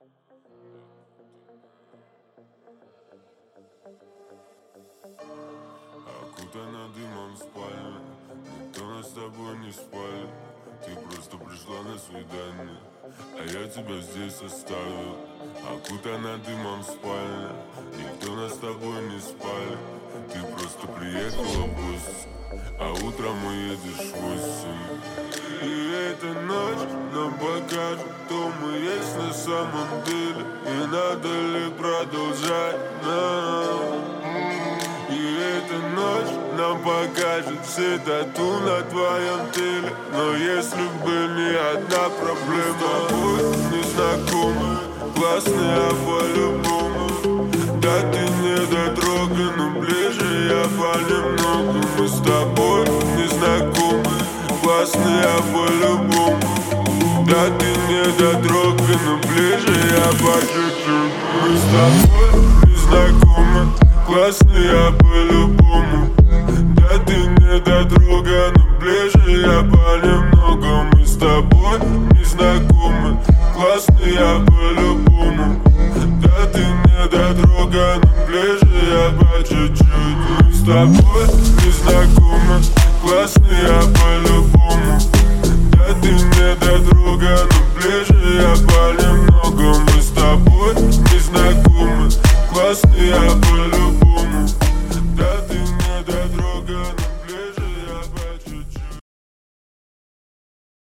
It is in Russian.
Окутана дымом спальня, никто нас с тобой не спалит. Ты просто пришла на свидание, а я тебя здесь оставил. Окутана дымом спальня, никто нас с тобой не спалит. Ты просто приехала в гости, а утром уедешь в 8. И эта ночь нам покажет, кто мы есть на самом деле, и надо ли продолжать нам. И эта ночь нам покажет все тату на твоем теле. Но если бы не одна проблема, с тобой незнакомы, классная по-любому. Да ты не дотрогай, но ближе я понемногу. Мы с тобой незнакомы, классная по-любому. Да ты не дотрогай, но ближе я по чуть-чуть. Мы с тобой незнакомы, классные по-любому. Да ты не дотрогай, но ближе я понемногу. Мы с тобой незнакомы, классные по-любому. Да ты не дотрогай, но ближе я по чуть-чуть. Мы с тобой незнакомы, классные по-любому. Да ты не дотрогай, но ближе я понемногу.